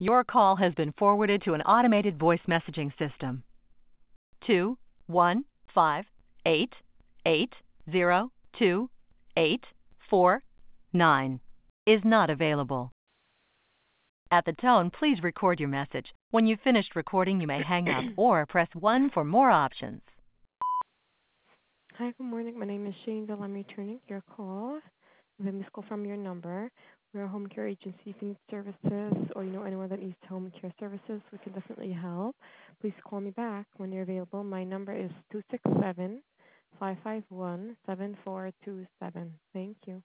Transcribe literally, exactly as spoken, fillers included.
Your call has been forwarded to an automated voice messaging system. Two one five eight eight zero two eight four nine is not available. At the tone, please record your message. When you've finished recording, you may hang up or press one for more options. Hi, good morning. My name is Shane Bill. I'm returning your call. I have a missed call from your number. We're a home care agency. If you need services or you know anyone that needs home care services, we can definitely help. Please call me back when you're available. My number is two six seven, five five one, seven four two seven. Thank you.